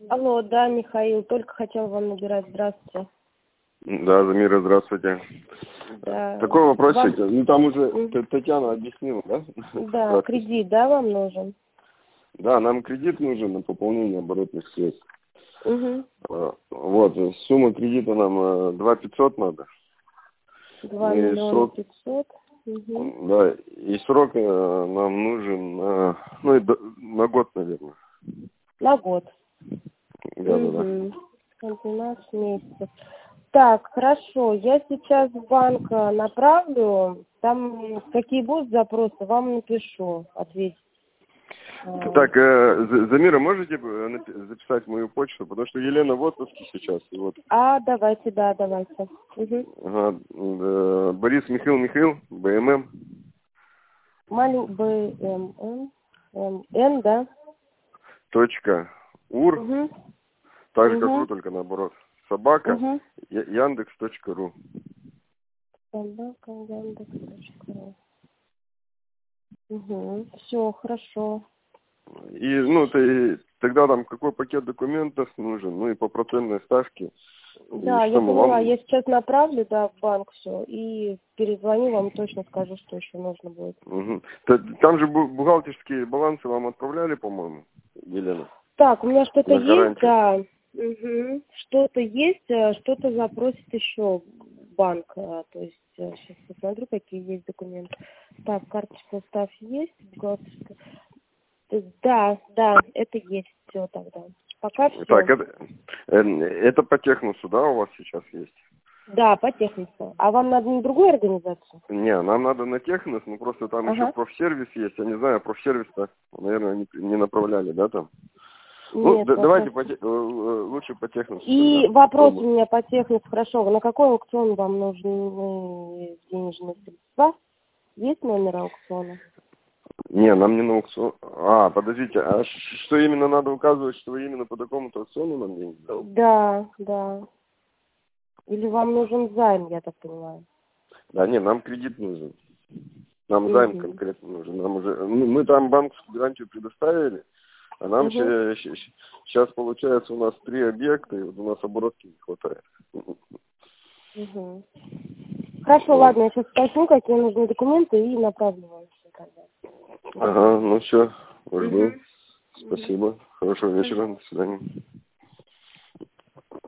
Алло, да, Михаил, только хотел вам набирать. Здравствуйте. Да, Замира, здравствуйте. Да. Такой вопросик. Вам... Ну, там уже Татьяна объяснила, да? Да, кредит, да, вам нужен? Да, нам кредит нужен на пополнение оборотных средств. Угу. Вот, сумма кредита нам 2500 надо. 2 миллиона 500. Угу. Да, и срок нам нужен на год, наверное. На год. Да. 12 месяцев. Так, хорошо. Я сейчас в банк направлю. Там какие будут запросы, вам напишу, ответить. Так, Замира, можете записать мою почту? Потому что Елена в отпуске сейчас. И вот. Давайте, да, давайте. Угу. Ага, Борис Михаил, БММ. БММ, Н, да? .ур. Угу. Так же, как ру, только наоборот. Собака. Угу. Яндекс.ру. Собака, Яндекс.ру. Угу. Все, хорошо. И, тогда там какой пакет документов нужен, и по процентной ставке. Да, я поняла. Я сейчас направлю, да, в банк все, и перезвоню вам, точно скажу, что еще нужно будет. Угу. Там же бухгалтерские балансы вам отправляли, по-моему, Елена? Так, у меня что-то есть, да. Угу. Что-то есть, что-то запросит еще банк. То есть, сейчас посмотрю, какие есть документы. Так, карточка устав есть, бухгалтерская. Да, это есть все тогда. Пока все. Так, это по техносу, да, у вас сейчас есть? Да, по техносу. А вам надо на другую организацию? Не, нам надо на технос, просто там еще профсервис есть. Я не знаю, профсервис-то, наверное, не направляли, да, там? Нет, давайте лучше по техносу. И вопрос у меня по техносу. Хорошо, на какой аукцион вам нужны денежные средства? Есть номер аукциона? Не, нам не на аукцион. Подождите, а что именно надо указывать, что вы именно по такому-то аукциону нам деньги дали? Да. Или вам нужен займ, я так понимаю? Да, не, нам кредит нужен. Нам займ конкретно нужен. Нам уже, мы там банковскую гарантию предоставили, а нам сейчас, получается, у нас 3 объекта, и вот у нас оборотки не хватает. Хорошо, ладно, я сейчас уточню, какие нужны документы, и направлю вам все тогда. Ага, все, жду. Спасибо. Хорошего вечера, до свидания.